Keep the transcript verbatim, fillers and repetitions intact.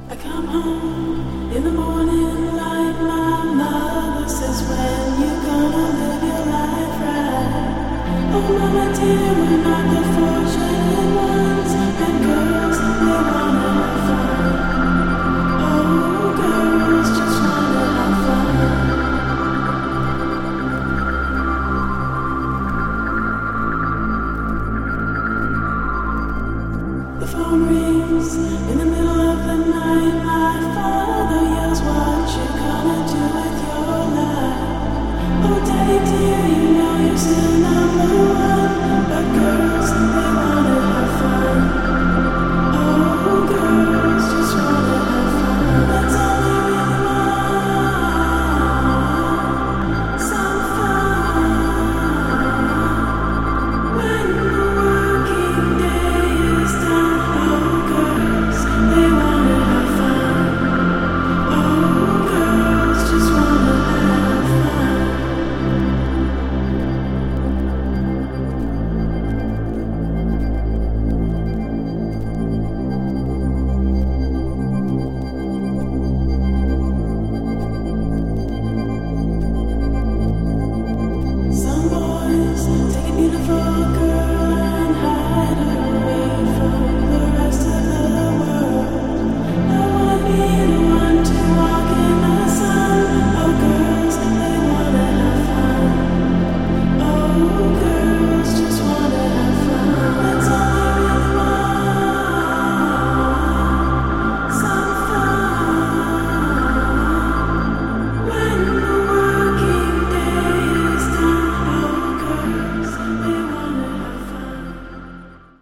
I come home in the morning like my mother says, when you gonna live your life right? Oh mama dear, we're not the fortunate ones, and girls, they wanna have fun. Oh girls just wanna have fun. The phone rings in the middle of the night. My father yells, what you gonna do with your life? Oh daddy dear, you know you're still not